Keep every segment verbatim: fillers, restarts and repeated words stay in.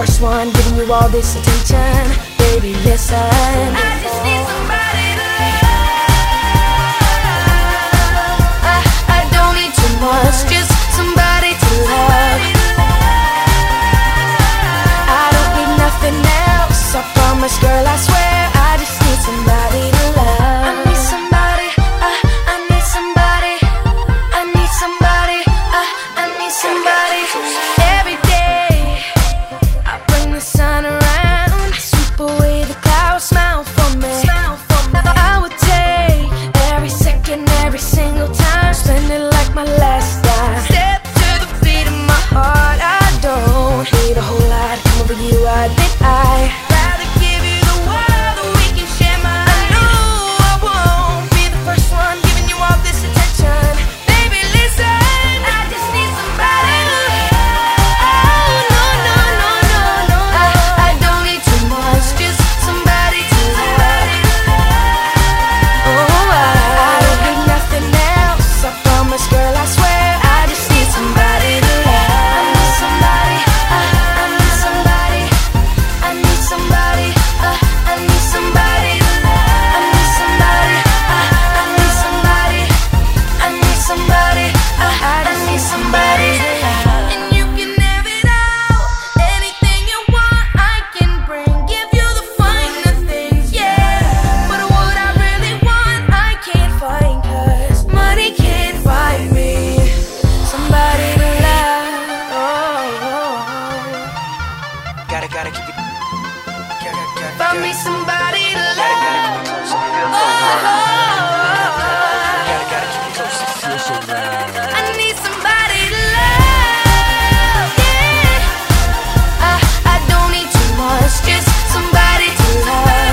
first one giving you all this attention. Baby, listen, I just need somebody to love. I, I don't need too much, just somebody to love. I don't need nothing else, I promise, girl, I swear. I just need somebody to love. I need somebody, I, I need somebody. I need somebody, I, I need somebody. Every day I bring the sun around, sweep away the clouds, smile for me. I would take every second, every single time, spend it like my last dime. Step to the beat of my heart, I don't need a whole lot. Come over you, I admit I rather give you the world than we can share my. I know I won't be the first one giving you all this attention. Baby, listen, I just need somebody to love. Oh, no, no, no, no, no. I, I don't need too much, just somebody to love. Oh, I, I don't need nothing else, I promise, girl, I swear. I just need somebody to love. I need somebody, I, I need somebody. I need somebody, uh, I need somebody to love. I need somebody, uh, I need somebody. I need somebody, uh, I need somebody to love. And you can have it all, anything you want I can bring. Give you the finer things, yeah. But what I really want I can't find, 'cause money can't buy me somebody to love. Oh, oh, oh. Gotta, gotta keep it. Gotta, gotta, Find me somebody to love. Oh, gotta, gotta keep it close. Feel so right. I need somebody to love. Yeah. I, I don't need too much, just somebody to love.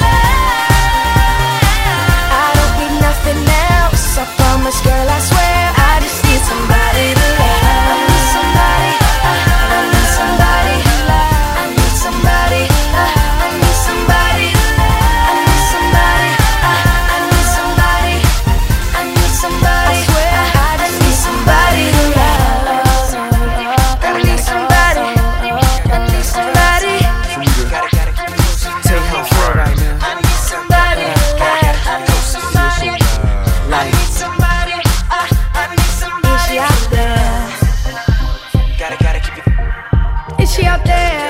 I don't need nothing else, I promise, girl, I swear. I just need somebody to love. I need somebody, uh, I need somebody to love. I need somebody, uh, I need somebody to love. I need somebody, uh, I need somebody. I need somebody, I swear, I just need somebody to love. I need somebody, I need somebody. Gotta, gotta keep it close. Tell you how I feel right now. I need somebody to love. I need somebody, I need somebody, I, I need somebody. Is she out there? Gotta, gotta keep it. Is she out there?